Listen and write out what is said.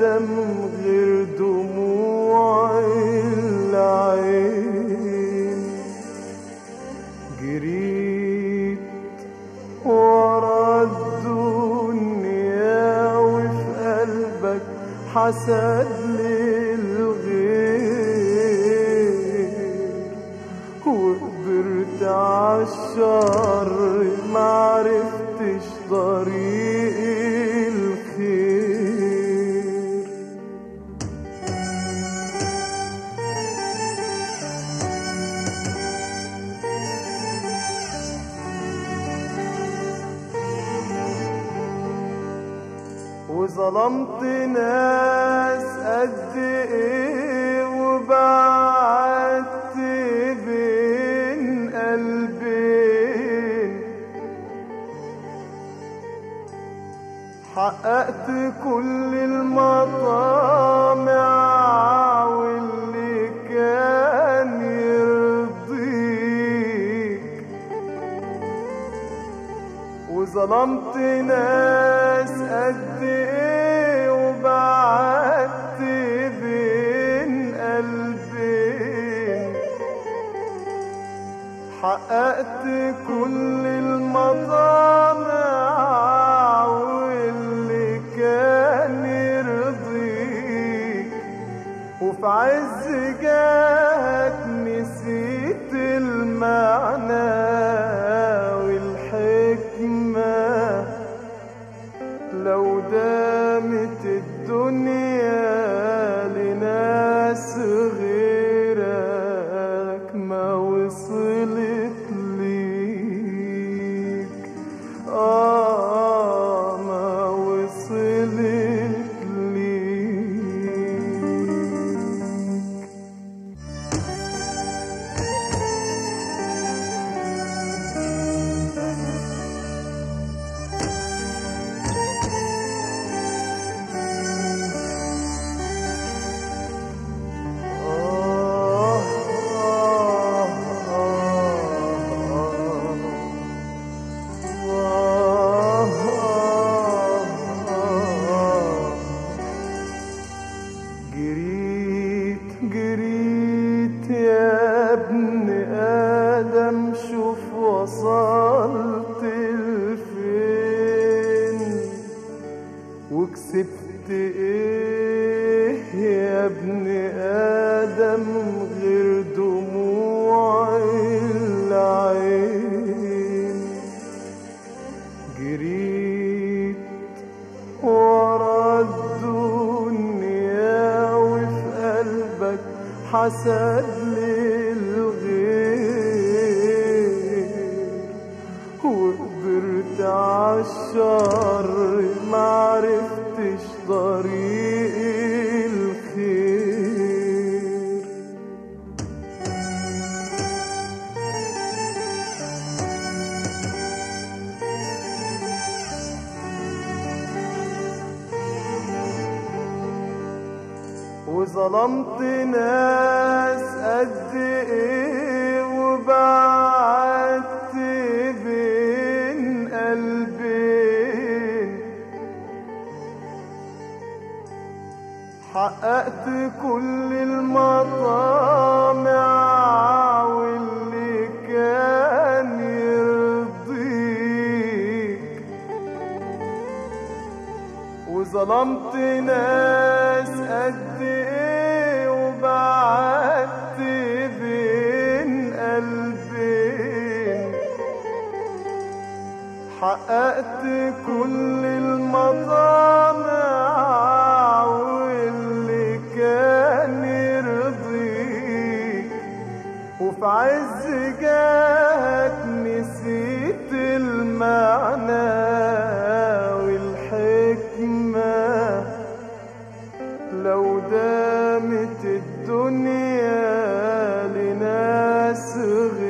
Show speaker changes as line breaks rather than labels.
آدم غير دموع العين. جريت ورا الدنيا وفي قلبك حسد للغير، وقدرت عالشر معرفتش طريق الخير. وظلمت ناس قد ايه وبعدت بين قلبين، حققت كل المطامع واللي كان يرضيك. وظلمت ناس قد ايه وبعدت بين قلبين، حققت كل المطامع واللي كان يرضيك. وفي عز جاك نسيت المعنى والحكمة، لو دامت الدنيا لناس غيرك ما وصلت ليك. ما وصلت ليك. جريت يا ابن آدم شوف وصلت لفين، وكسبت ايه يا ابن آدم غير دموع العين. جريت ورا الدنيا وفي قلبك حسد للغير، وقدرت عالشر معرفتش طريق الخير. وظلمت ناس قد ايه وبعدت بين قلبين، حققت كل المطامع واللي كان يرضيك. وظلمت ناس قد ايه وبعدت بين قلبين، حققت كل المطامع واللي كان يرضيك. وفي عز جاك نسيت المعنى والحكمة، لو دامت الدنيا لناس